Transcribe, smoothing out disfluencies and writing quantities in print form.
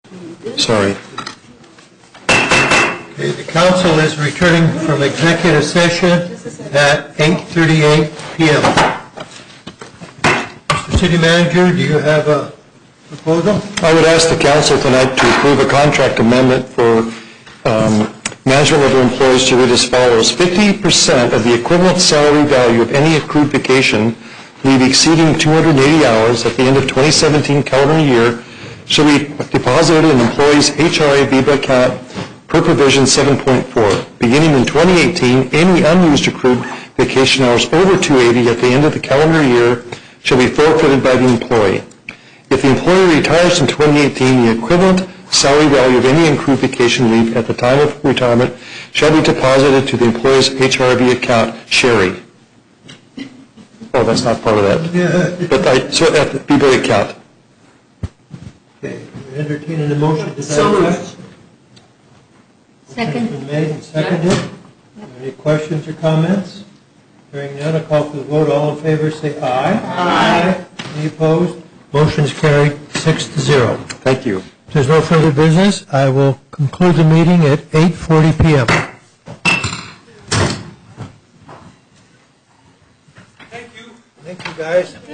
Sorry. Okay, the council is returning from executive session at 8:38 p.m. Mr. City Manager, do you have a proposal? I would ask the council tonight to approve a contract amendment for management level employees to read as follows. 50% of the equivalent salary value of any accrued vacation leave exceeding 280 hours at the end of 2017 calendar year shall be deposited in an employee's HRA VEBA account per provision 7.4. Beginning in 2018, any unused accrued vacation hours over 280 at the end of the calendar year shall be forfeited by the employee. If the employee retires in 2018, the equivalent salary value of any accrued vacation leave at the time of retirement shall be deposited to the employee's HRV account, Sherry. Oh, that's not part of that. But so at the VEBA account. Okay, entertaining a motion to So that moved. effect. Second. Motion's been made and seconded. Any questions or comments? Hearing none, I'll call for the vote. All in favor say aye. Aye. Any opposed? Motion is carried 6-0. Thank you. If there's no further business, I will conclude the meeting at 8:40 p.m. Thank you. Thank you, guys.